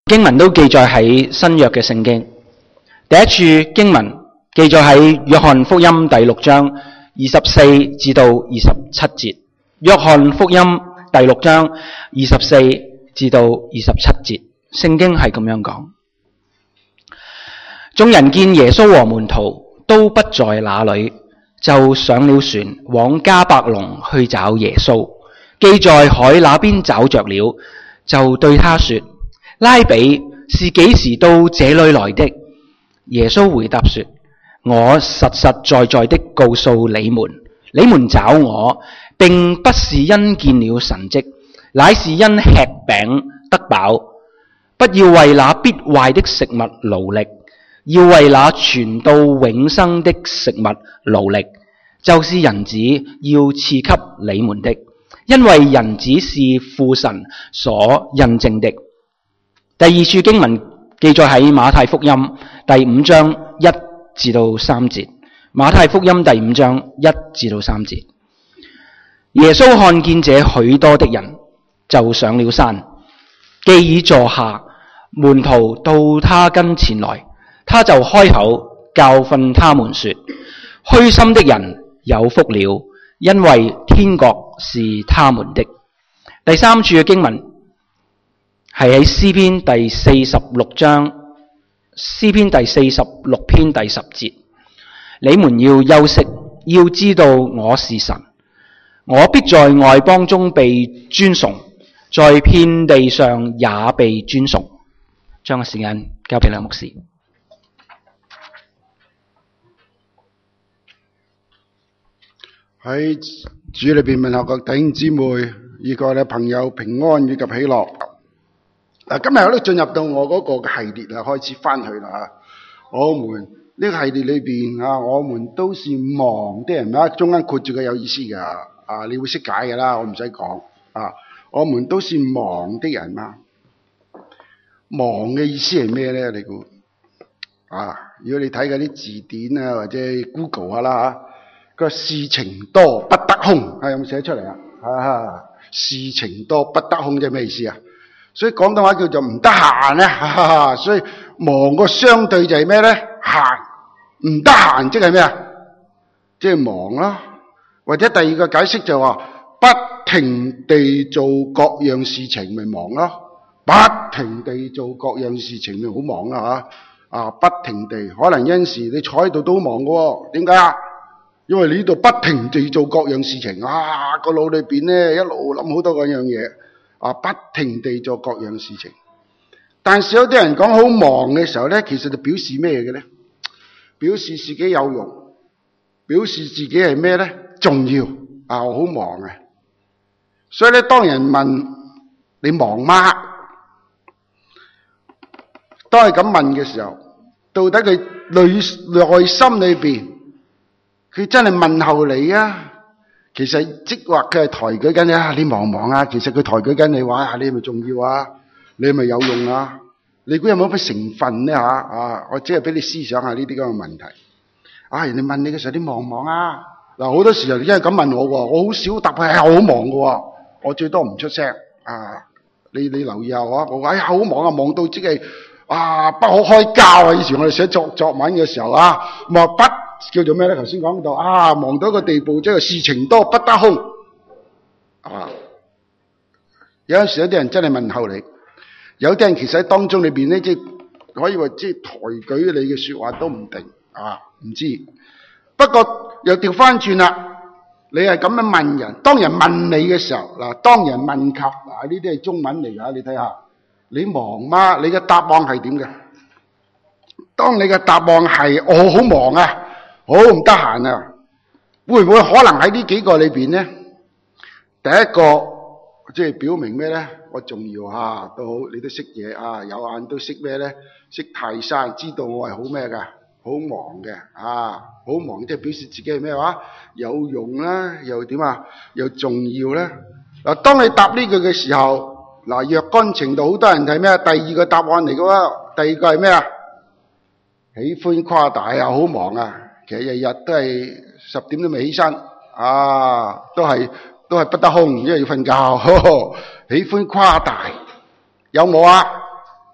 經文都記載喺新約嘅聖經。第一處經文記載喺約翰福音第6章24至到27節。約翰福音第6章24至到27節，聖經係咁樣講：眾人見耶穌和門徒都不在那裏，就上了船往迦百農去找耶穌。既在海那邊找着了，就對他說：拉比，是幾時到這裏來的？耶穌回答說：我實實在在的告訴你們，你們找我，並不是因見了神蹟，乃是因吃餅得飽。不要為那必壞的食物勞力，要為那存到永生的食物勞力，就是人子要賜給你們的，因為人子是父神所印證的。第二處經文記載喺馬太福音第5章1至到3節。馬太福音第5章1至到3節。耶穌看見這許多的人，就上了山，既已坐下，門徒到他跟前來，他就開口教訓他們說：虛心的人有福了，因為天國是他們的。第三處嘅經文係喺詩篇第46章，詩篇第46篇第10節。你們要休息，要知道我是神，我必在外邦中被尊崇，在遍地上也被尊崇。將個時間交俾梁牧師。 喺主裏邊問候各弟兄姊妹，以及咧朋友平安以及喜樂。今日我都進入到我嗰個系列啦，開始翻去啦。我們呢個系列裏邊我們都是忙的人啦，中間括住嘅有意思噶，你會識解噶啦，我唔使講我們都是忙的人嘛。忙嘅意思係咩咧？你估如果你睇嗰啲字典或者 Google 下啦個事情多不得空，有冇寫出嚟事情多不得空即係咩意思啊？所以廣東話叫做唔得閒咧，所以忙個相對就係咩咧？閒，唔得閒即係咩啊？即係忙啦。或者第二個解釋就話不停地做各樣事情咪忙咯，不停地做各樣事情咪好忙啦不停地，可能有陣時你坐喺度都忙噶，點解啊？因為你呢度不停地做各樣事情個腦裏邊咧一路諗好多嗰樣嘢不停地做各樣事情。但是有啲人講好忙嘅時候咧，其實就表示咩嘅咧？表示自己有用，表示自己係咩咧？重要我好忙啊。所以咧，當人問你忙嗎？當係咁問嘅時候，到底佢內心裏邊佢真係問候你啊？其實即或佢係抬舉緊你你忙唔忙啊？其實佢抬舉緊你話你係咪重要啊？你係咪有用啊？你估有冇乜成分咧我只係俾你思想下呢啲咁嘅問題。人哋問你嘅時候，你忙唔忙啊？好多時候你真係咁問我喎，我好少答佢係好忙嘅喎，我最多唔出聲你留意下我話好忙忙到即係不可開交以前我哋寫作文嘅時候咁不叫做咩咧？頭先講到忙到一個地步，即係事情多不得空有陣時有啲人真係問候你，有啲人其實喺當中裏邊咧，即係可以話即係抬舉你嘅說話都唔定唔知。不過又調翻轉啦，你係咁樣問人，當人問你嘅時候當人問及呢啲係中文嚟噶，你睇下你忙嗎？你嘅答案係點嘅？當你嘅答案係我好忙好唔得閒會唔會可能喺呢幾個裏邊咧？第一個即係表明咩咧？我重要都好，你都識嘢有眼都識咩咧？識泰山，知道我係好咩噶？好忙嘅好忙，即係表示自己係咩話？有用啦，又點又重要啦。當你答呢句嘅時候，若干程度好多人係咩？第二個答案嚟嘅喎，第二個係咩喜歡誇大好忙其實日日都係10點都未起身都係不得空，因為要瞓覺喜歡誇大有冇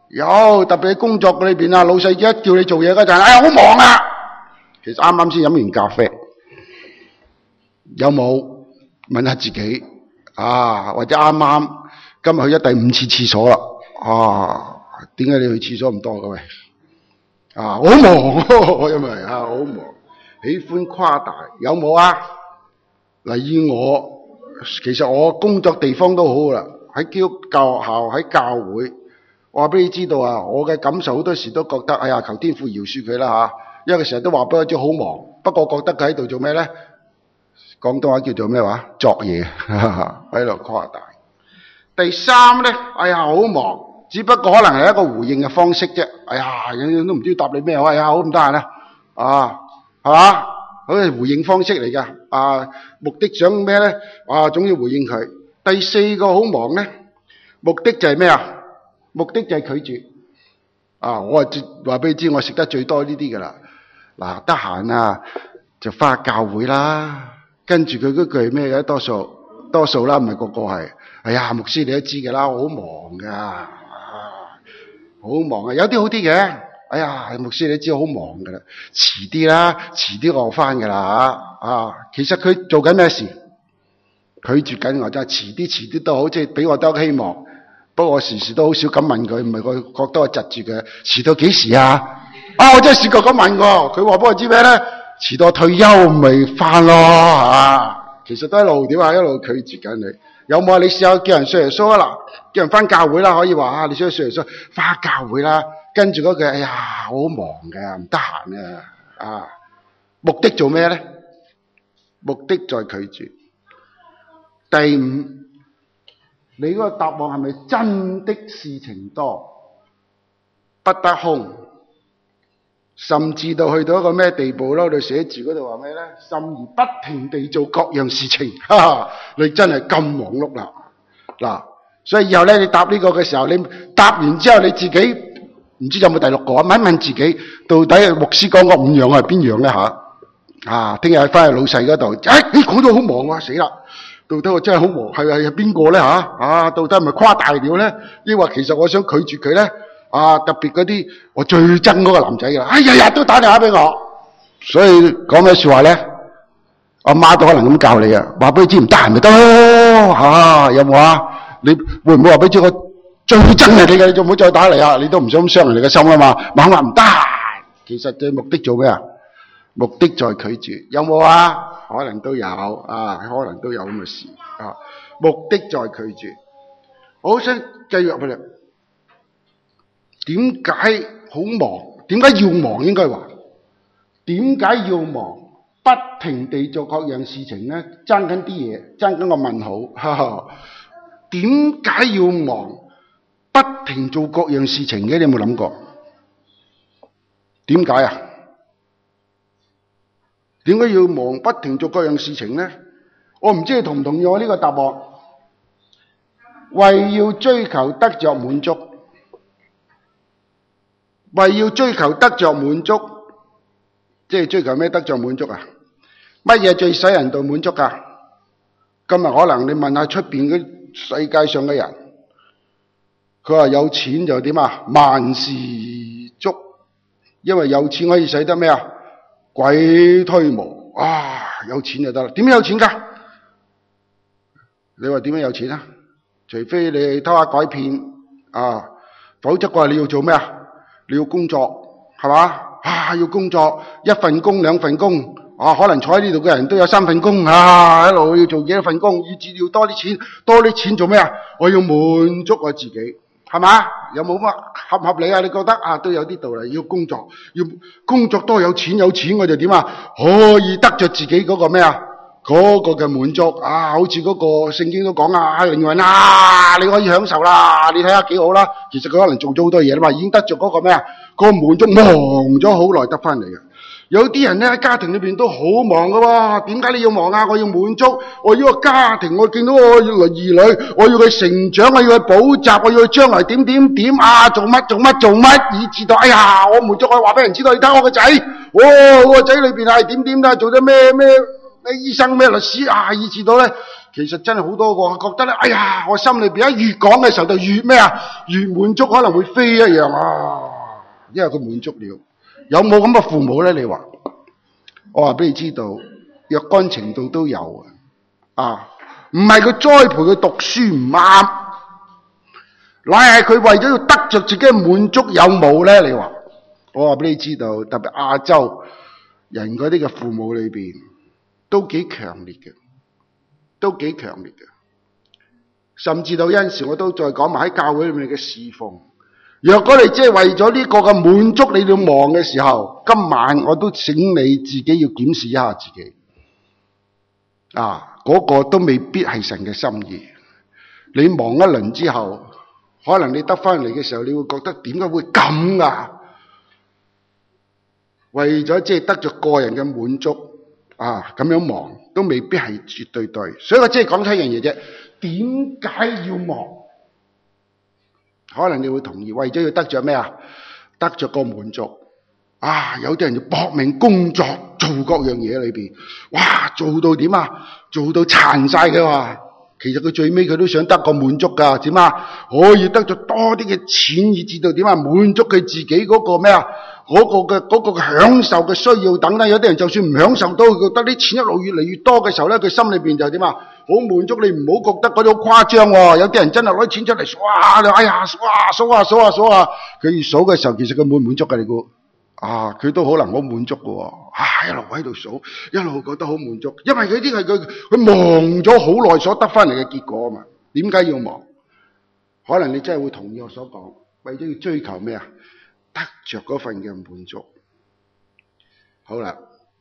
有，特別喺工作裏邊啊，老細一叫你做嘢嗰陣，哎呀好忙啊！其實啱啱先飲完咖啡，有冇問下自己啊？或者啱啱今日去咗第5次廁所啦？啊，點解你去廁所咁多嘅喂？啊，好忙，因為啊好忙，喜歡誇大，有冇啊？嗱，以我其實我工作地方都好啦，喺基督教學校，喺教會，我話俾你知道啊，我嘅感受好多時都覺得，哎呀，求天父饒恕佢啦嚇，因為佢成日都話俾我知好忙，不過覺得佢喺度做咩咧？廣東話叫做咩話？作嘢喺度誇大。第三咧，哎呀，好忙。只不過可能係一個回應嘅方式啫。哎呀，都唔知答你咩好。哎呀，好唔得閒啦。啊，係嘛？嗰係回應方式嚟㗎。啊，目的想咩咧？啊，總要回應佢。第4個好忙咧，目的就係咩啊？目的就係拒絕。啊，我話俾你知，我食得最多呢啲㗎啦。嗱，得閒啊，就返教會啦。跟住佢嗰句咩嘅？多數啦，唔係個個係。哎呀，牧師你都知㗎啦，我好忙㗎。好忙啊，有啲好啲嘅。哎呀，牧師你知我好忙噶啦，遲啲啦，遲啲我翻噶啦啊！其實佢做緊咩事？拒絕緊我，就係遲啲都好，即係俾我多希望。不過我時時都好少咁問佢，唔係我覺得我窒住佢，遲到幾時啊？啊，我真係試過咁問過，佢話俾我知咩咧？遲到退休咪翻咯啊！其實都一路點啊，一路拒絕緊你。有冇啊？你試下叫人信耶穌啊嗱，叫人翻教會啦，可以話啊，你想信耶穌翻教會啦，跟住嗰句，哎呀，我好忙嘅，唔得閒啊，目的做咩咧？目的在拒絕。第5，你嗰個答案係咪真的事情多，不得空，甚至到去到一個咩地步咧？我哋寫字嗰度話咩咧？甚而不停地做各樣事情，哈哈，你真係咁忙碌啦！嗱，所以以後咧，你答呢個嘅時候，你答完之後，你自己唔知有冇第6個啊？問一問自己，到底牧師講嗰5樣係邊樣咧吓？啊，聽日翻去老細嗰度，你講到好忙啊，死啦！到底我真係好忙，係邊個咧吓？啊，到底係咪誇大了咧？抑或其實我想拒絕佢咧？啊，特別嗰啲我最憎嗰個男仔㗎，哎日日都打電話俾我，所以講咩說話咧？阿媽都可能咁教你啊，話俾你知唔得閒咪得咯嚇，有冇啊？你會唔會話俾你知我最憎係你嘅？你就唔好再打嚟啊！你都唔想傷人哋嘅心啊嘛，猛話唔得閒，其實嘅目的做咩啊？目的在拒絕，有冇啊？可能都有啊，可能都有咁嘅事啊。目的在拒絕，我好想繼續入去啦。點解好忙？點解要忙？應該話點解要忙？不停地做各樣事情咧，爭緊啲嘢，爭緊個問號。哈哈，點解要忙？不停做各樣事情嘅，你有冇諗過？點解啊？點解要忙？不停做各樣事情咧？我唔知你同唔同意我呢個答案。為要追求得着滿足。為要追求得着滿足，即係追求咩得着滿足啊？乜嘢最使人到滿足㗎？今日可能你問下出邊嗰世界上嘅人，佢話有錢就點啊？萬事足，因為有錢可以使得咩啊？鬼推磨啊！有錢就得啦。點樣有錢㗎？你話點樣有錢啊？除非你偷下改騙啊，否則嘅話你要做咩啊？你要工作，係嘛？啊，要工作，1份工2份工，啊，可能坐喺呢度嘅人都有3份工，啊，一路要做幾多份工，以至要多啲錢做咩啊？我要滿足我自己，係嘛？有冇乜合唔合理啊？你覺得啊，都有啲道理。要工作多有錢我就點啊？可以得着自己嗰個咩啊？嗰個嘅滿足啊，好似嗰個聖經都講啊，靈魂啊，你可以享受啦，你睇下幾好啦。其實佢可能做咗好多嘢啦嘛，已經得着嗰個咩啊？嗰個滿足，忙咗好耐得翻嚟嘅。有啲人咧喺家庭裏邊都好忙噶喎，點解你要忙啊？我要滿足，我要個家庭，我見到我兒女，我要佢成長，我要佢補習，我要佢將來點啊，做乜，以至到哎呀，我滿足，我話俾人知道，你睇我個仔，我個仔裏邊係點啦，做咗咩醫生咩律師啊，以至到咧其實真係好多個覺得咧，哎呀，我心裏邊一越講嘅時候就越咩啊，越滿足，可能會飛一樣啊，因為佢滿足了。有冇咁嘅父母咧？你話？我話俾你知道，若干程度都有啊，唔係佢栽培佢讀書唔啱，乃係佢為咗要得着自己嘅滿足，有冇咧？你話？我話俾你知道，特別亞洲人嗰啲嘅父母裏邊都幾強烈嘅，甚至到有陣時我都再講埋喺教會裏面嘅侍奉。若果你即係為咗呢個嘅滿足你要忙嘅時候，今晚我都請你自己要檢視一下自己。嗰個都未必係神嘅心意。你忙一輪之後，可能你得翻嚟嘅時候，你會覺得點解會咁啊？為咗即係得咗個人嘅滿足咁樣忙都未必係絕對對。所以我即係講出一樣嘢啫。點解要忙？可能你會同意，為咗要得着咩啊？得着個滿足有啲人要搏命工作，做各樣嘢裏邊，哇，做到點啊？做到殘晒嘅話，其實佢最尾佢都想得個滿足噶，點啊？可以得咗多啲嘅錢，以至到點啊？滿足佢自己嗰個咩啊？嗰個享受嘅需要等等。有啲人就算唔享受到，佢覺得啲錢一路越嚟越多嘅時候咧，佢心裏邊就點啊？好滿足。你唔好覺得嗰啲好誇張喎。有啲人真係攞錢出嚟，哇！哎呀，數下，佢越數嘅時候，其實佢滿唔滿足㗎？你估佢都可能好滿足嘅喎。一路喺度數，一路覺得好滿足，因為佢啲係佢忙咗好耐所得翻嚟嘅結果啊嘛。點解要忙？可能你真係會同意我所講，為咗要追求咩啊？得着嗰份嘅滿足。好啦，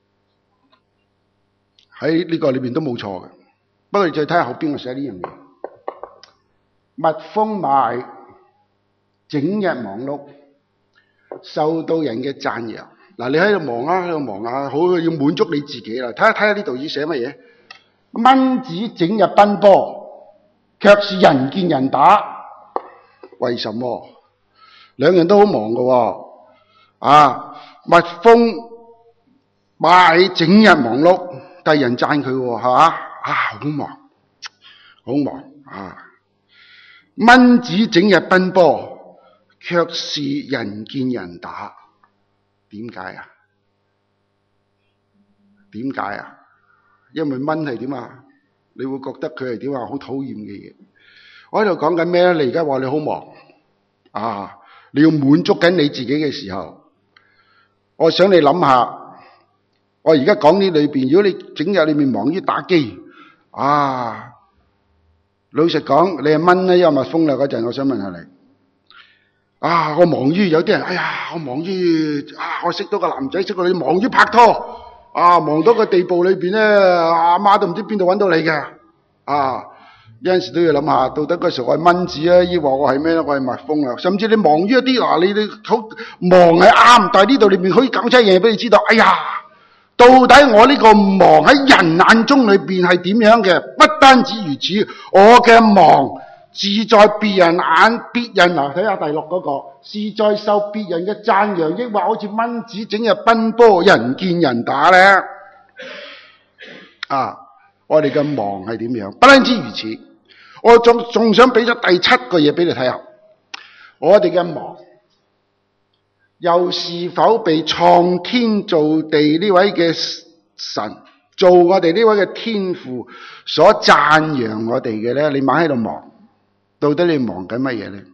喺呢個裏邊都冇錯嘅。不過你再睇下後邊我寫呢樣嘢，蜜蜂賣，整日忙碌，受到人嘅讚揚。嗱，你喺度忙啊，好要滿足你自己啦。睇下呢度已寫乜嘢？蚊子整日奔波，卻是人見人打。為什麼？兩人都好忙㗎蜜蜂賣，整日忙碌，但係人讚佢係嘛？好忙蚊子整日奔波，卻是人見人打。點解啊？因為蚊係點啊？你會覺得佢係點啊？好討厭嘅嘢。我喺度講緊咩咧？你而家話你好忙你要滿足緊你自己嘅時候，我想你諗下，我而家講呢裏邊，如果你整日裏面忙於打機老實講，你係蚊咧，因為蜜蜂啦嗰陣，我想問下你我忙於有啲人，我忙於我識到個男仔，識到你，忙於拍拖忙到個地步裏邊咧，阿媽都唔知邊度揾到你嘅有陣時都要諗下，到底嗰時候我係蚊子啊，抑或我係咩咧？我係蜜蜂啊！甚至你忙於一啲你好忙係啱，但係呢度裏面可以講出一樣嘢俾你知道。到底我呢個忙喺人眼中裏邊係點樣嘅？不單止如此，我嘅忙是在別人睇下第六嗰個，是在受別人嘅讚揚，抑或好似蚊子整日奔波，人見人打咧？我哋嘅忙係點樣？不單止如此。我仲想俾咗第7個嘢俾你睇下，我哋嘅忙又是否被創天造地呢位嘅神做我哋呢位嘅天父所讚揚我哋嘅咧？你猛喺度忙，到底你忙緊乜嘢咧？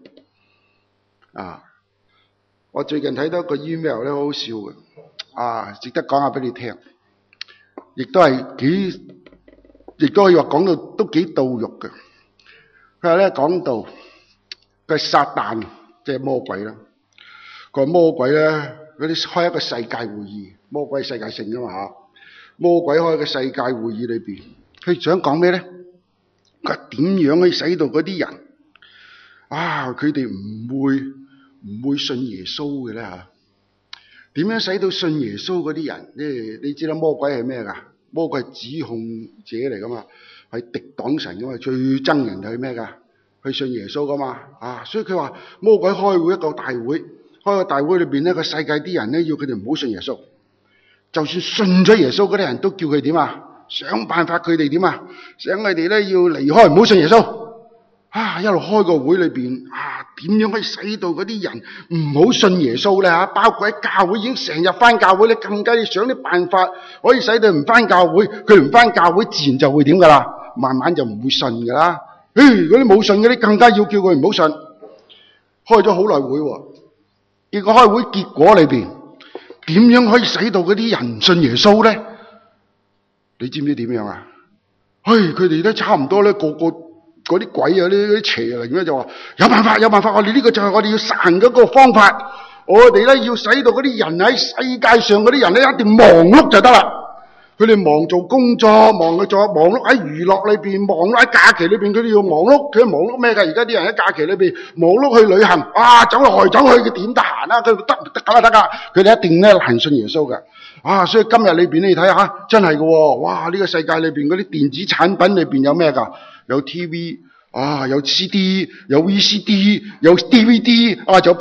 我最近睇到一個 email 咧，好好笑嘅值得講下俾你聽，亦都可以話講到都幾到肉嘅。佢話咧講到佢撒旦即係魔鬼啦，個魔鬼咧嗰啲開一個世界會議，魔鬼世界性㗎嘛魔鬼開一個世界會議裏邊，佢想講咩咧？佢話點樣可以使到嗰啲人佢哋唔會信耶穌嘅咧嚇？點樣使到信耶穌嗰啲人？你知啦，魔鬼係咩㗎？魔鬼係指控者嚟㗎嘛，係敵擋神㗎嘛，最憎人就係咩㗎？去信耶穌㗎嘛所以佢話魔鬼開會一個大會，開個大會裏邊呢個世界啲人咧要佢哋唔好信耶穌，就算信咗耶穌嗰啲人都叫佢點想辦法佢哋點啊？想佢哋咧要離開，唔好信耶穌。一路開個會裏邊點樣可以使到嗰啲人唔好信耶穌咧？包括喺教會已經成日翻教會咧，更加要想啲辦法可以使到唔翻教會，佢唔翻教會自然就會點噶啦，慢慢就唔會信噶啦。嗰啲冇信嗰啲更加要叫佢唔好信。開咗好耐會，結果開會結果裏邊點樣可以使到嗰啲人唔信耶穌咧？你知唔知點樣啊？佢哋都差唔多咧，個嗰啲鬼啊，啲邪靈咧就話有辦法，我哋呢個就係我哋要實嗰個方法。我哋咧要使到嗰啲人喺世界上嗰啲人咧一定忙碌就得啦。佢哋忙做工作，忙碌喺娛樂裏邊，忙碌喺假期裏邊，佢哋要忙碌。佢忙碌咩㗎？而家啲人喺假期裏邊忙碌去旅行，走來走去，佢點得閒啊？佢得㗎。佢哋一定咧難信耶穌㗎。所以今日裏邊你睇下，真係㗎喎。哇！呢個世界裏邊嗰啲電子產品裏邊有咩㗎？有 TV，有 CD， 有 VCD， 有 DVD， 仲有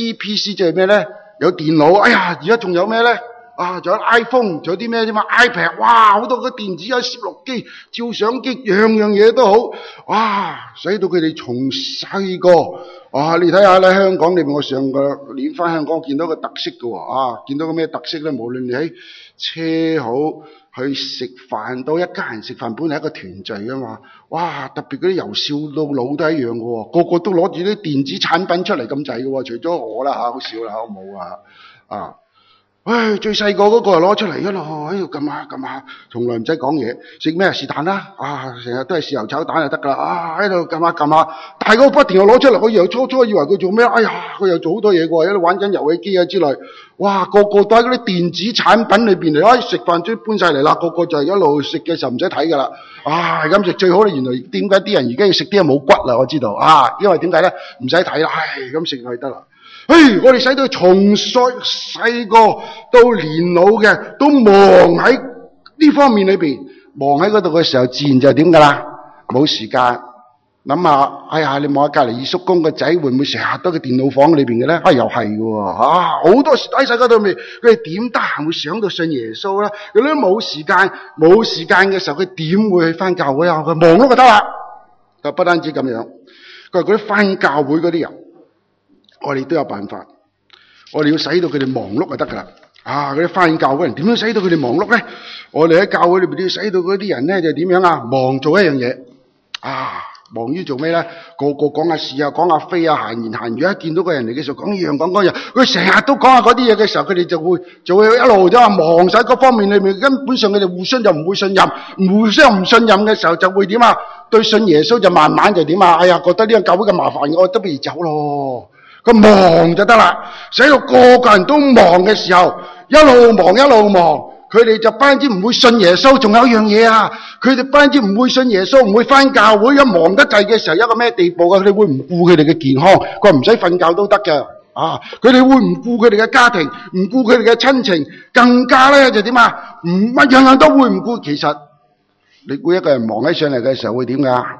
PC 即係咩咧？有電腦。而家仲有咩咧？仲有 iPhone， 仲有啲咩啫嘛 ？iPad， 哇！好多個電子，有攝錄機、照相機，樣嘢都好。使到佢哋從細個你睇下咧，香港裏邊，我上個年翻香港見到個特色嘅喎，見到個咩特色咧？無論你喺車好去食飯，到一家人食飯本嚟係一個團聚㗎嘛。特別嗰啲由少到老都一樣嘅喎，個個都攞住啲電子產品出嚟咁滯嘅喎，除咗我啦好少啦，我冇最細個嗰個攞出嚟一路喺度撳下，從來唔使講嘢，食咩是但啦，成日都係豉油炒蛋就得噶啦，喺度撳下，大個不停又攞出嚟，我又初以為佢做咩，佢又做好多嘢喎，喺度玩緊遊戲機之類，個個都喺嗰啲電子產品裏邊嚟，食飯都搬晒嚟啦，個個就係一路食嘅時候唔使睇噶啦，咁食最好咧，原來點解啲人而家要食啲嘢冇骨啦？我知道，因為點解咧？唔使睇啦，咁食就得啦。我哋使到從細個到年老嘅都忙喺呢方面裏邊，忙喺嗰度嘅時候，自然就點噶啦？冇時間諗下，你望下隔籬二叔公個仔會唔會成日都喺電腦房裏邊嘅咧？又係嘅喎，好多時喺世界度面，佢哋點得閒會想到信耶穌咧？佢都冇時間嘅時候，佢點會去翻教會啊？佢忙碌就得啦。就不單止咁樣，佢話嗰啲翻教會嗰啲人。我哋都有辦法，我哋要使到佢哋忙碌就得噶啦。嗰啲翻教會人點樣使到佢哋忙碌咧？我哋喺教會裏邊要使到嗰啲人咧就點樣忙做一樣嘢。忙於做咩咧？個個講下事講下飛閒言閒語。一見到個人嚟嘅時候講呢樣講嗰樣，佢成日都講下嗰啲嘢嘅時候，佢哋就會一路都忙晒各方面裏面，根本上佢哋互相就唔會信任，互相唔信任嘅時候就會點對信耶穌就慢慢就點覺得呢個教會咁麻煩，我都不如走咯。佢忙就得啦，使到個個人都忙嘅時候，一路忙，佢哋就班之唔會信耶穌。仲有一樣嘢佢哋班之唔會信耶穌，唔會翻教會。一忙得滯嘅時候，一個咩地步佢哋會唔顧佢哋嘅健康，佢唔使瞓覺都得嘅。佢哋會唔顧佢哋嘅家庭，唔顧佢哋嘅親情，更加咧就點乜樣都會唔顧。其實你估一個人忙起上嚟嘅時候會點噶？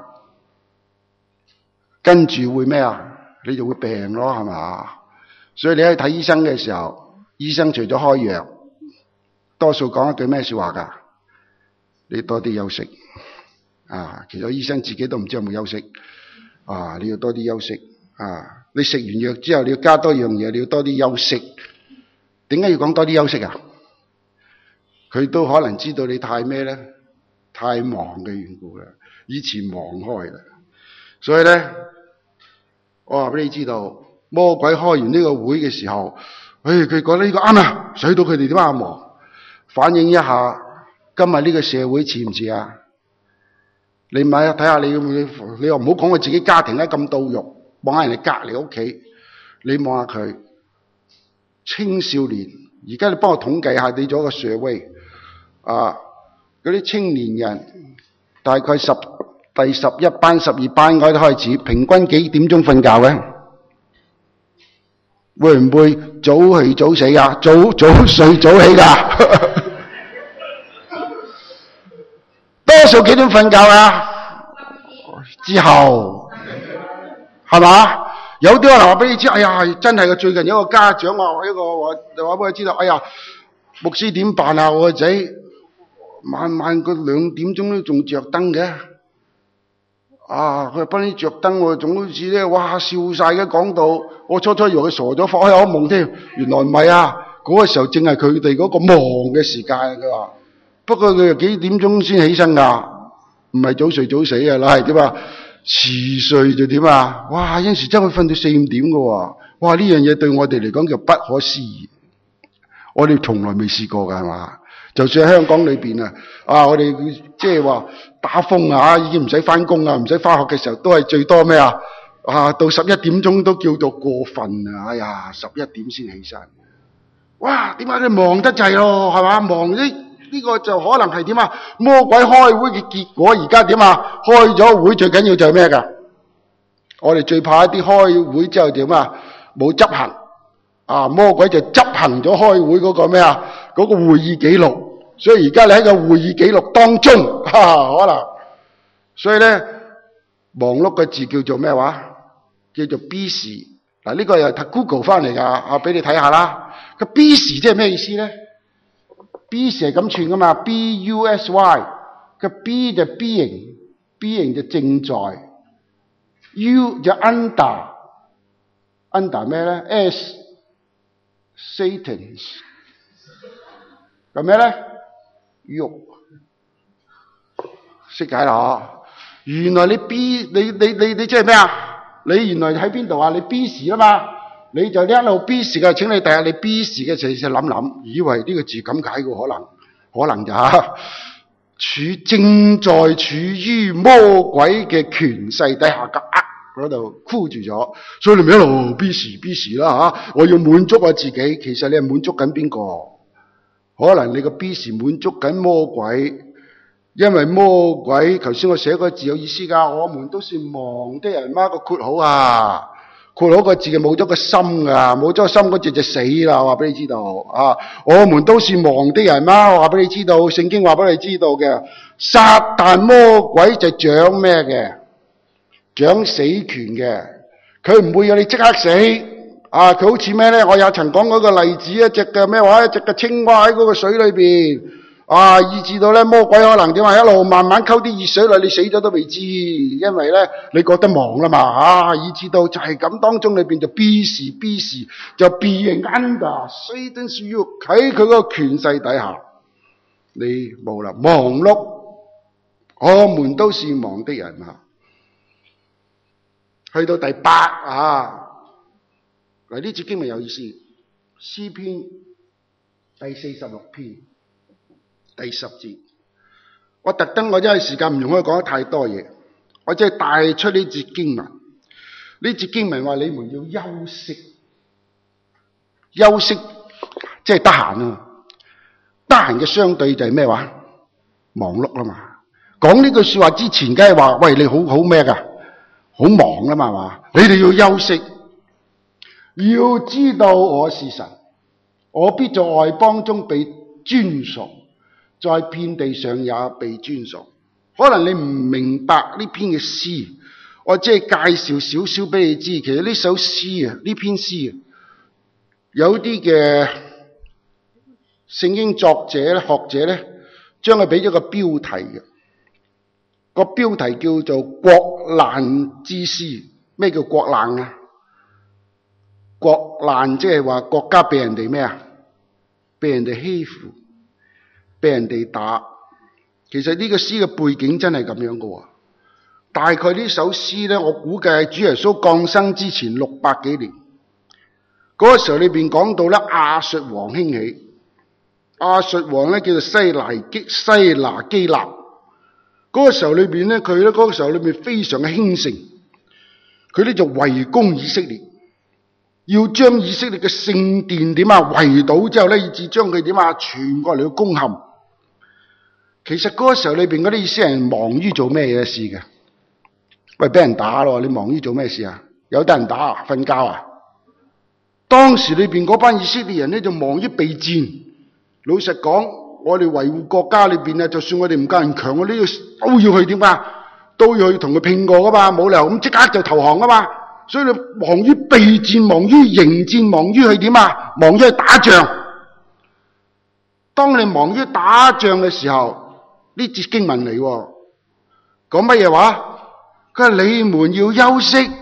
跟住會咩你就會病咯，係嘛？所以你去睇醫生嘅時候，醫生除咗開藥，多數講一句咩說話噶？你多啲休息。其實醫生自己都唔知有冇休息。你要多啲休息。你食完藥之後，你要加多樣嘢，你要多啲休息。點解要講多啲休息啊？佢都可能知道你太咩咧？太忙嘅緣故啦，以前忙開啦，所以咧。我話俾你知道，魔鬼開完呢個會嘅時候，佢覺得呢個啱啦，使到佢哋點忙？反映一下今日呢個社會似唔似啊？你咪睇下你又唔好講佢自己家庭咧咁到肉，望下人哋隔離屋企，你望下佢青少年。而家你幫我統計下，你做一個 survey 嗰啲青年人大概第11班、12班嗰啲開始，平均幾點鐘瞓覺嘅？會唔會早起早死啊？早睡早起噶？多數幾點瞓覺啊？之後係嘛？有啲可能話俾你知，真係嘅。最近有一個家長話俾我知道，牧師點辦啊？我個仔晚晚個2點鐘都仲着燈嘅。佢話幫你着燈喎，總好似咧，哇笑晒嘅講到，我初初以為佢傻咗，發開口夢添，原來唔係啊！嗰個時候正係佢哋嗰個忙嘅時間。佢話，不過佢又幾點鐘先起身㗎？唔係早睡早死啊，係點啊？遲睡就點啊？哇！有陣時真係瞓到4、5點㗎喎。哇！呢樣嘢對我哋嚟講叫不可思議，我哋從來未試過㗎，係嘛？就算喺香港裏邊我哋即係話打風已經唔使翻工啊，唔使翻學嘅時候，都係最多咩啊？到11點鐘都叫做過分啊！哎呀，11點先起身。哇！點解你忙得滯咯？係嘛？忙呢個就可能係點啊？魔鬼開會嘅結果。而家點啊？開咗會最緊要就係咩㗎？我哋最怕一啲開會之後點啊？冇執行。魔鬼就執行咗開會嗰個咩啊？嗰個會議記錄。所以而家你喺個會議記錄當中，可能。所以咧，忙碌嘅字叫做咩話？叫做 busy。嗱，呢個又係 Google 翻嚟㗎，俾你睇下啦。個 busy 即係咩意思咧？busy 係咁串㗎嘛 ，busy。個 b 就 being 就正在 ，u 就 under 咩咧 ？s Satan 咁咩咧？肉識解啦，原來你 B 你即係咩啊？你原來喺邊度啊？你 B 時啊嘛，你就一路 B 時嘅，請你第日你 B 時嘅時諗諗，以為呢個字咁解嘅，可能咋？正在處於魔鬼嘅權勢底下嘅嗰度箍住咗，所以你咪一路 B 時啦吓，我要滿足我自己，其實你係滿足緊邊個？可能你個 B 時滿足緊魔鬼，因為魔鬼頭先我寫個字有意思噶，我們都是忙的人嗎？個括號啊，括號個字嘅冇咗個心噶，冇咗個心嗰字就死啦，我話俾你知道啊！我們都是忙的人嗎？我話俾你知道，聖經話俾你知道嘅，撒旦魔鬼就掌咩嘅？掌死權嘅，佢唔會要你即刻死。佢好似咩咧？我也曾講嗰個例子，一隻嘅咩話，一隻嘅青蛙喺嗰個水裏邊，以至到咧魔鬼可能點話，一路慢慢溝啲熱水落，你死咗都未知，因為咧你覺得忙啦嘛，以至到就係咁當中裏邊就 B 時就 being under Satan's yoke，喺佢嗰個權勢底下，你冇啦，忙碌，我們都是忙的人啊。去到第8嗱，呢節經文有意思，詩篇第46篇第10節。我特登，我因為時間唔容許講得太多嘢，我只係帶出呢節經文。呢節經文話你們要休息，即係得閒啊。得閒嘅相對就係咩話？忙碌啦嘛。講呢句說話之前，梗係話喂，你好咩㗎？好忙啦嘛，係嘛？你哋要休息。要知道我是神，我必在外邦中被尊崇，在遍地上也被尊崇。可能你唔明白呢篇嘅詩，我只係介紹少少俾你知。其實呢首詩呢篇詩有啲嘅聖經作者咧、學者咧，將佢俾咗個標題嘅。個標題叫做國難之詩。咩叫國難啊？國難即係話國家俾人哋咩啊？俾人哋欺負，俾人哋打。其實呢個詩嘅背景真係咁樣嘅。大概呢首詩咧，我估計係主耶穌降生之前600幾年。嗰個時候裏邊講到咧，亞述王興起。亞述王咧叫做西拿基立。嗰個時候裏邊咧，佢咧嗰個時候裏邊非常嘅興盛。佢咧就圍攻以色列，要將以色列嘅聖殿點啊圍堵之後咧，以至將佢點啊全國嚟到攻陷。其實嗰個時候裏邊嗰啲以色列人忙於做咩嘢事嘅？喂，俾人打咯，你忙於做咩事啊？有得人打啊？瞓覺啊？當時裏邊嗰班以色列人咧就忙於備戰。老實講，我哋維護國家裏邊啊，就算我哋唔夠人強，我哋都要去點啊？都要去同佢拼過噶嘛，冇理由咁即刻就投降噶嘛。所以你忙於備戰，忙於迎戰，忙於去點啊？忙於去打仗。當你忙於打仗嘅時候， 呢節經文嚟喎，講乜嘢話？佢話你們要休息，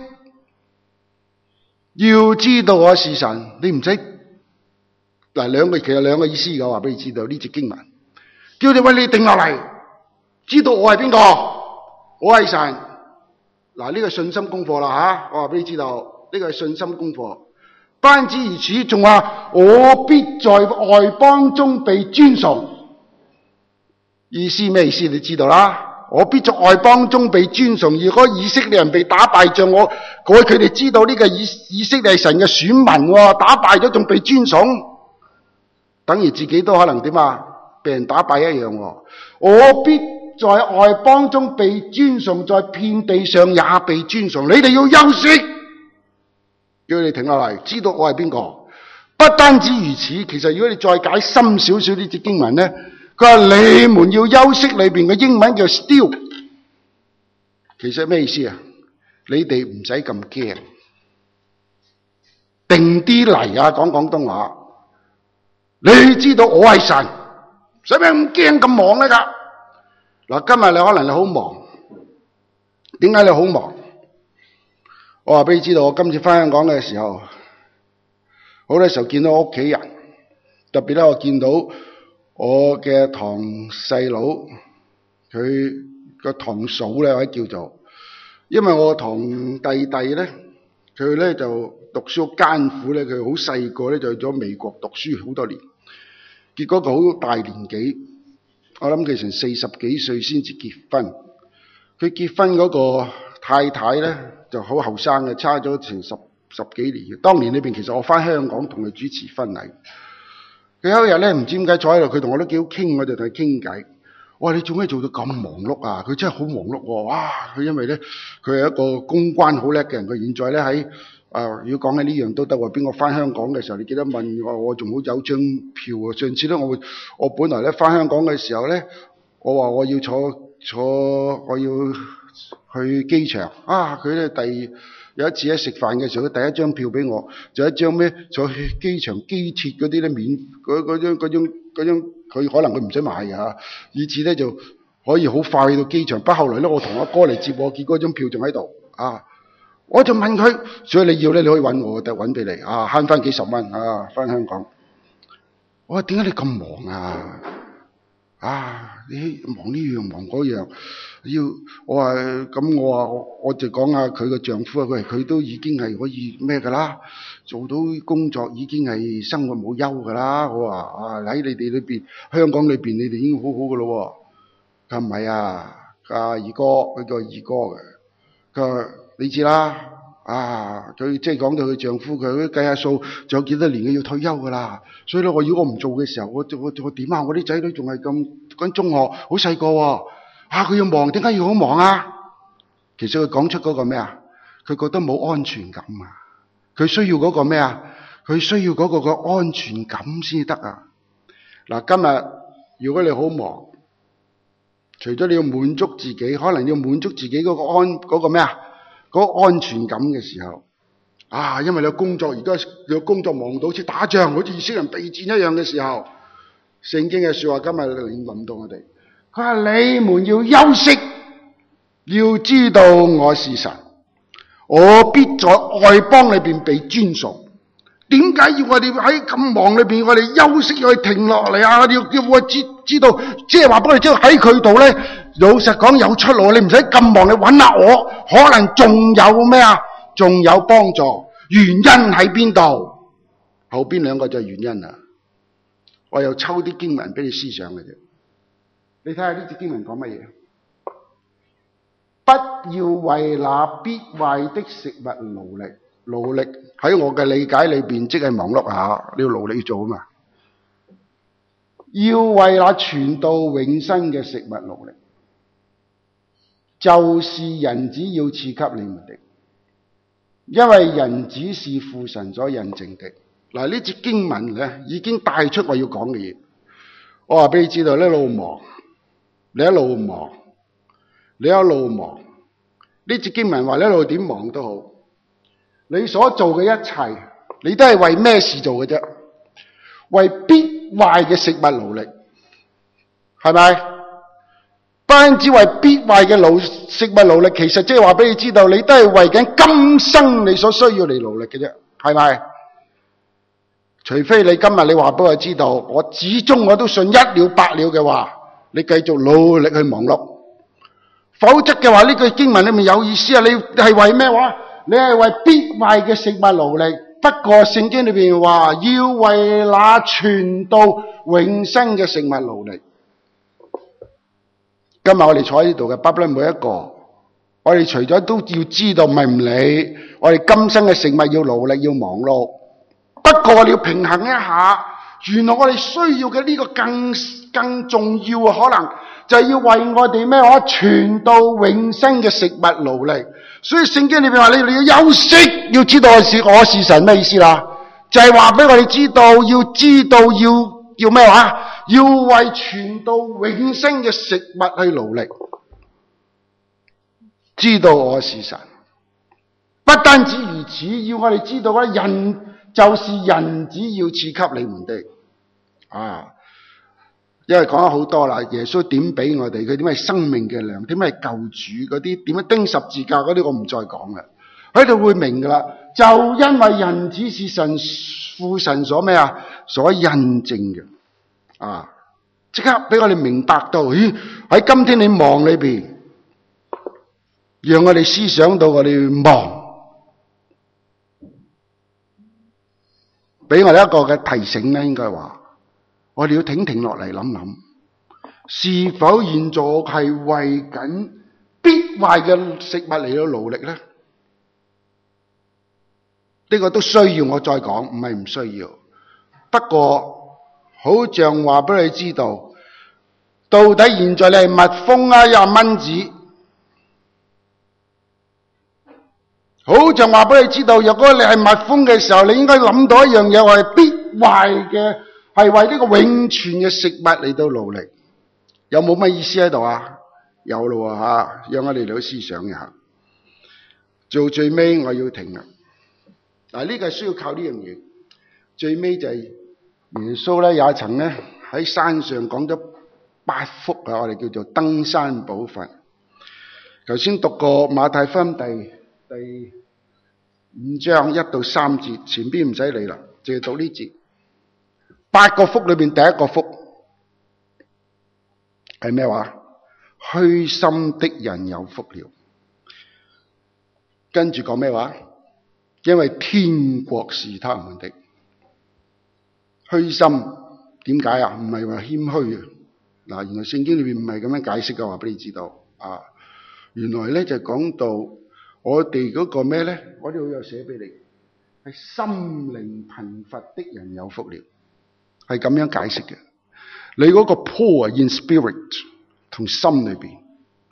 要知道我是神。你唔使嗱其實兩個意思嘅，我話俾你知道呢節經文，叫你你定落嚟，知道我係邊個，我係神。嗱呢個信心功課啦吓，我話俾你知道呢個係信心功課。不單止如此，仲話我必在外邦中被尊崇。意思咩意思？你知道啦。我必在外邦中被尊崇。如果以色列人被打敗，像我佢哋知道呢個以色列係神嘅選民，打敗咗仲被尊崇，等於自己都可能點啊？被人打敗一樣。我必在外邦中被尊崇，在遍地上也被尊崇。你哋要休息，叫你停落嚟，知道我係邊個。不單止如此，其實如果你再解深少少呢節經文咧，佢話你們要休息，裏邊嘅英文叫 still， 其實咩意思啊？你哋唔使咁驚，定啲嚟啊！講廣東話，你知道我係神，使咩咁驚咁忙咧？嗱，今日你可能你好忙，點解你好忙？我話俾你知道，我今次翻香港嘅時候，好多時候見到我屋企人，特別咧我見到我嘅堂細佬，佢個堂嫂咧，或者叫做，因為我堂弟弟咧，佢咧就讀書好艱苦咧，佢好細個咧就去咗美國讀書好多年，結果佢好大年紀，我諗佢成40幾歲先至結婚。佢結婚嗰個太太咧就好後生嘅，差咗成十幾年嘅。當年裏邊其實我翻香港同佢主持婚禮。佢有一日咧，唔知點解坐喺度，佢同我都幾好傾，我就同佢傾偈。我話你做咩做到咁忙碌啊？佢真係好忙碌喎！哇！佢因為咧，佢係一個公關好叻嘅人。佢現在咧喺如果講起呢樣都得喎。邊個翻香港嘅時候，你記得問我，我仲好有張票啊！上次咧，我本來咧翻香港嘅時候咧，我話我要我要去機場啊！佢咧有一次喺食飯嘅時候，佢第一張票俾我，就一張咩坐去機場機鐵嗰啲咧免嗰張，佢可能佢唔使買嘅嚇，以至咧就可以好快去到機場。不過後來咧，我同阿哥嚟接我，結果張票仲喺度啊！我就問佢，所以你要咧，你可以揾我，就揾俾你啊，慳翻幾十蚊啊，翻香港。我話點解你咁忙啊？你忙呢樣忙嗰樣，我話咁，我就講下佢個丈夫啊，佢都已經係可以咩噶啦，做到工作已經係生活冇憂噶啦。我話喺你哋裏邊，香港裏邊你哋已經好好噶咯。佢話唔係啊，二哥，佢叫二哥嘅。佢話你知啦，佢即係講到佢丈夫，佢計下數，仲有幾多年佢要退休噶啦。所以咧，如果我唔做嘅時候，我點啊？我啲仔女仲係咁中學，好細個喎。佢要忙，點解要好忙啊？其實佢講出嗰個咩啊？佢覺得冇安全感啊！佢需要嗰個咩啊？佢需要嗰個安全感先得啊！嗱，今日如果你好忙，除咗你要滿足自己，可能要滿足自己嗰個咩啊？嗰個安全感嘅時候，因為你有工作，而家你有工作忙到好似打仗，好似以色列人備戰一樣嘅時候，聖經嘅說話今日臨到我哋。佢話你們要休息，要知道我是神，我必在外邦裏邊被尊崇。點解要我哋喺咁忙裏邊，我哋休息要停落嚟啊？要我知道，即係話俾你知道喺佢度咧，老實講有出路。你唔使咁忙，你揾下我，可能仲有咩啊？仲有幫助。原因喺邊度？後邊兩個就係原因啦。我又抽啲經文俾你思想嘅啫。你睇下呢節經文講乜嘢？不要為那必壞的食物勞力。勞力喺我嘅理解裏邊，即係忙碌下，你要勞力做啊嘛。要為那傳到永生嘅食物勞力，就是人子要賜給你們的，因為人子是父神所印證的。嗱，呢節經文咧已經帶出我要講嘅嘢。我話俾你知道，你一路忙，你一路忙，你一路忙。呢節經文話你一路點忙都好，你所做嘅一切，你都係為咩事做嘅啫？為必壞嘅食物勞力，係咪？ 單止為必壞嘅食物勞力，其實即係話俾你知道，你都係為緊今生你所需要嚟勞力嘅啫，係咪？除非你今日你話俾我知道，我始終我都信一了百了嘅話，你繼續努力去忙碌。否則嘅話，呢句經文裏面有意思啊！你係為咩話？你係為必壞嘅食物勞力。不過聖經裏邊話要為那存到永生嘅食物勞力。今日我哋坐喺呢度嘅，不論每一個，我哋除咗都要知道，唔係唔理，我哋今生嘅食物要勞力要忙碌。不過我哋要平衡一下，原來我哋需要嘅呢個更重要嘅可能，就係要為我哋咩話存到永生嘅食物勞力。所以聖經裏邊話你哋要休息，要知道我是神，咩意思啦？就係話俾我哋知道，要咩話？要為存到永生嘅食物去勞力。知道我是神，不單止如此，要我哋知道咧，人就是人子要賜給你們的。因為講咗好多啦，耶穌點俾我哋，佢點係生命嘅糧，點係救主嗰啲，點樣釘十字架嗰啲，我唔再講啦。喺度會明噶啦，就因為人子是神父神所咩啊，所印證嘅。即刻俾我哋明白到，喺今天你忙裏邊，讓我哋思想到我哋忙，俾我哋一個嘅提醒咧，應該話。我哋要停落嚟諗諗，是否現在係為緊必壞嘅食物嚟到勞力咧？呢個都需要我再講，唔係唔需要。不過好像話俾你知道，到底現在你係蜜蜂啊，又係蚊子？好像話俾你知道，若果你係蜜蜂嘅時候，你應該諗到一樣嘢，係必壞嘅。係為呢個永存嘅食物嚟到勞力，有冇乜意思喺度啊？有咯吓，讓我哋嚟思想一下。做最尾我要停啦。呢個係需要靠呢樣嘢。最尾就係耶穌咧有一層咧喺山上講咗8福啊，我哋叫做登山寶訓。頭先讀過馬太福音第5章1到3節，前邊唔使理啦，淨係讀呢節。8個福裏邊第一個福係咩話？虛心的人有福了。跟住講咩話？因為天國是他們的。虛心點解啊？唔係話謙虛啊。原來聖經裏邊唔係咁樣解釋嘅，話俾你知道啊。原來咧就講到我哋嗰個咩咧？我哋會有寫俾你，係心靈貧乏的人有福了。係咁樣解釋嘅。你嗰個 poor in spirit 同心裏邊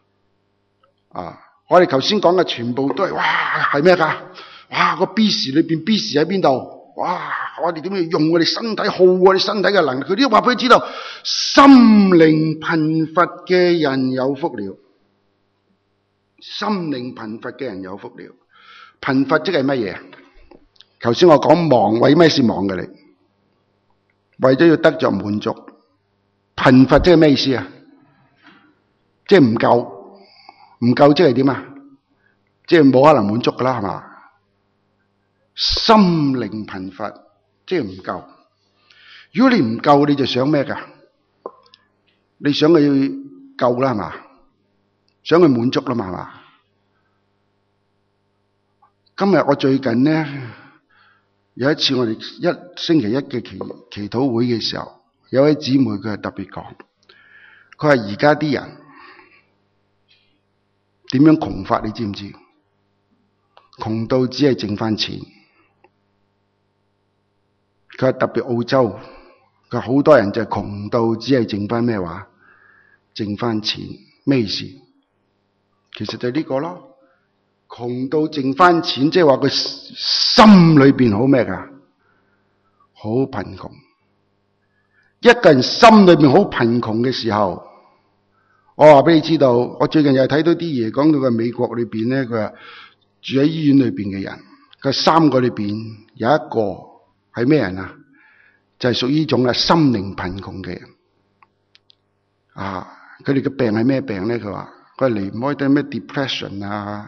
我哋頭先講嘅全部都係哇係咩㗎？哇個 B 時裏邊 B 時喺邊度？哇我哋點樣用我哋身體耗我哋身體嘅能力？佢都話俾你知道，心靈貧乏嘅人有福了。心靈貧乏嘅人有福了。貧乏即係乜嘢？頭先我講忙，為咩事忙嘅你？為咗要得着滿足。貧乏即係咩意思啊？即係唔夠，唔夠即係點啊？即係冇可能滿足噶啦，係嘛？心靈貧乏即係唔夠。如果你唔夠，你就想咩噶？你想佢要夠啦，係嘛？想佢滿足啦嘛，係嘛？今日我最近呢，有一次我哋星期一嘅祈禱會嘅時候，有位姊妹佢係特別講，佢話而家啲人點樣窮法，你知唔知？窮到只係剩翻錢。佢話特別澳洲，佢話好多人就係窮到只係剩翻咩話？剩翻錢。咩意思？其實就係呢個咯。窮到剩翻錢，即係話佢心裏邊好咩噶？好貧窮。一個人心裏邊好貧窮嘅時候，我話俾你知道，我最近又睇到啲嘢講到個美國裏邊咧，佢話住喺醫院裏邊嘅人，佢3個裏邊有一個係咩人啊？就係屬於呢種心靈貧窮嘅人。 佢哋嘅病係咩病咧？佢話佢離唔開啲咩 depression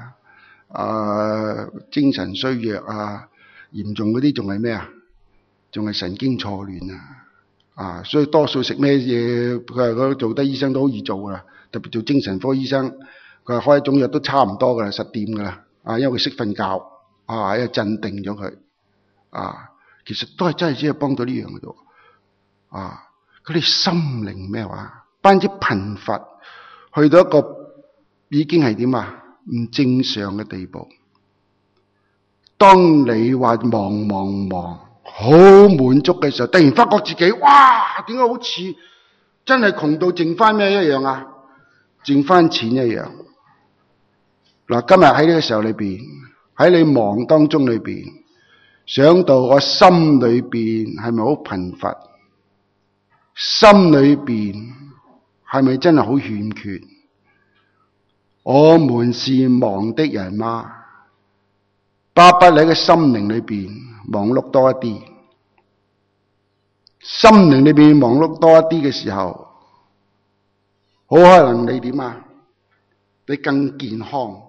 精神衰弱嚴重嗰啲仲係咩啊？仲係神經錯亂所以多數食咩嘢？佢話做低醫生都好易做噶啦，特別做精神科醫生，佢話開一種藥都差唔多噶啦，實掂噶啦因為佢識瞓覺因為鎮定咗佢其實都係真係只係幫到呢樣嘅啫佢哋心靈咩話？班之貧乏，去到一個已經係點唔正常嘅地步。當你話忙好滿足嘅時候，突然發覺自己哇，點解好似真係窮到剩翻咩一樣剩翻錢一樣。嗱，今日喺呢個時候裏邊，喺你忙當中裏邊，想到我心裏邊係咪好貧乏？心裏邊係咪真係好欠缺？我們是忙的人嗎？巴不你嘅心靈裏邊忙碌多一啲，心靈裏邊忙碌多一啲嘅時候，好可能你點你更健康，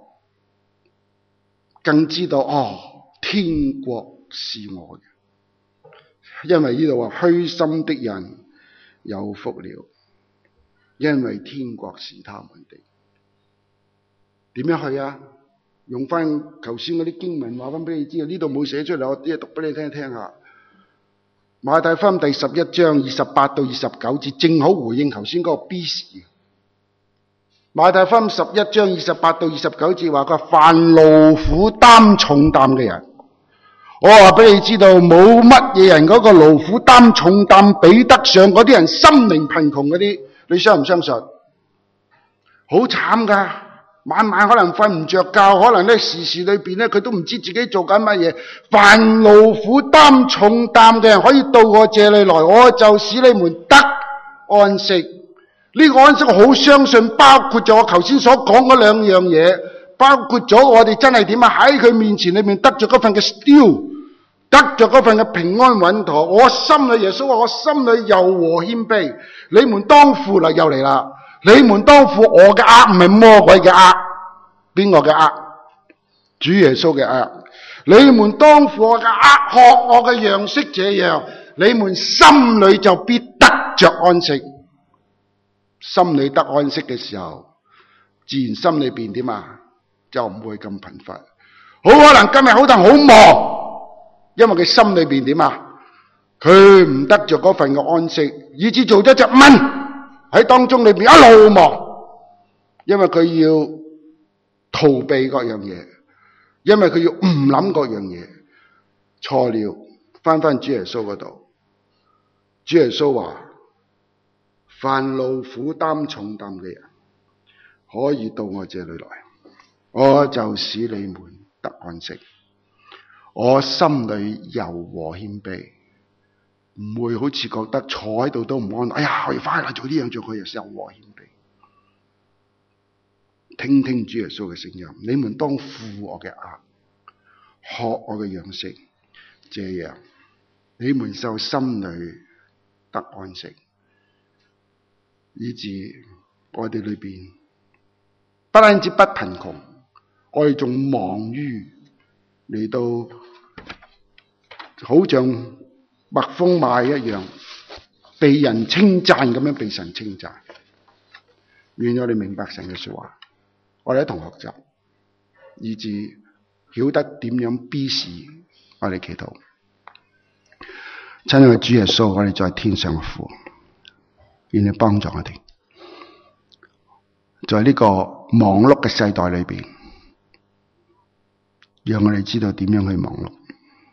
更知道天國是我嘅。因為呢度話虛心的人有福了，因為天國是他們的。點樣去用翻頭先嗰啲經文話翻俾你知呢度冇寫出嚟，我只係讀俾你聽下。馬太福音第11章28到29節，正好回應頭先嗰個 B 時。馬太福音11章28到29節話佢凡勞苦擔重擔嘅人，我話俾你知道，冇乜嘢人嗰個勞苦擔重擔比得上嗰啲人心靈貧窮嗰啲，你相唔相信？好慘噶，晚晚可能瞓唔着覺，可能時時裏邊佢都唔知自己做緊乜嘢。凡勞苦擔重擔嘅人可以到我這裏來，我就使你們得安息。呢個安息我好相信，包括咗我頭先所講嗰兩樣嘢，包括咗我哋真係點喺佢面前裏面得着嗰份嘅 still， 得着嗰份嘅平安穩妥。我心裏耶穌話我心裏柔和謙卑，你們當負啦，又嚟啦，你們當負我嘅軛，唔係魔鬼嘅軛。邊個嘅軛？主耶穌嘅軛。你們當負我嘅軛，學我嘅樣式，這樣你們心裏就必得着安息。心裏得安息嘅時候，自然心裏邊點就唔會咁貧乏。好可能今日好多人好忙，因為佢心裏邊點佢唔得着嗰份嘅安息，以致做咗隻蚊喺當中裏邊一路忙，因為佢要逃避各樣嘢，因為佢要唔諗各樣嘢。錯了，翻主耶穌嗰度，主耶穌話凡勞苦擔重擔嘅人，可以到我這裏來，我就使你們得安息。我心裏柔和謙卑，唔會好似覺得坐喺度都唔安樂。哎呀，我要翻嚟做呢樣做佢，又柔和謙卑。聽聽主耶穌嘅聲音，你們當負我嘅軛，學我嘅樣式，這樣你們就心裏得安息。以致我哋裏邊不單止不貧窮，我哋仲忙於嚟到好像蜜蜂賣一樣，被人稱讚咁樣被神稱讚。願我哋明白神嘅說話，我哋一同學習，以致曉得點樣 B 時我哋祈禱。親愛的主耶穌，我哋在天上嘅父，願你幫助我哋，在呢個忙碌嘅世代裏邊，讓我哋知道點樣去忙碌。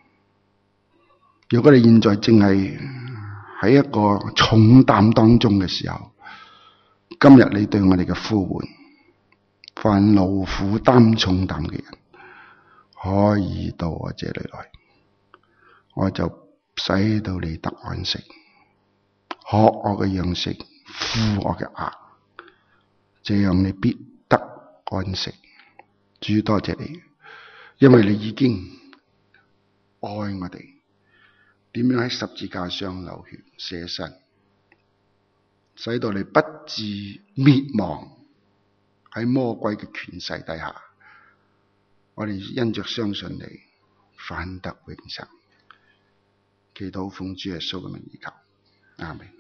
如果你現在正係喺一個重擔當中嘅時候，今日你對我哋嘅呼喚，凡勞苦擔重擔嘅人，可以到我這裏來，我就使到你得安息。學我嘅樣式，負我嘅軛，這樣你必得安息。主，多謝你，因為你已經愛我哋，點樣喺十字架上流血捨身， 使到你不致滅亡喺魔鬼嘅權勢底下。我哋因着相信你，反得永生。祈禱奉主耶穌嘅名而求，阿們。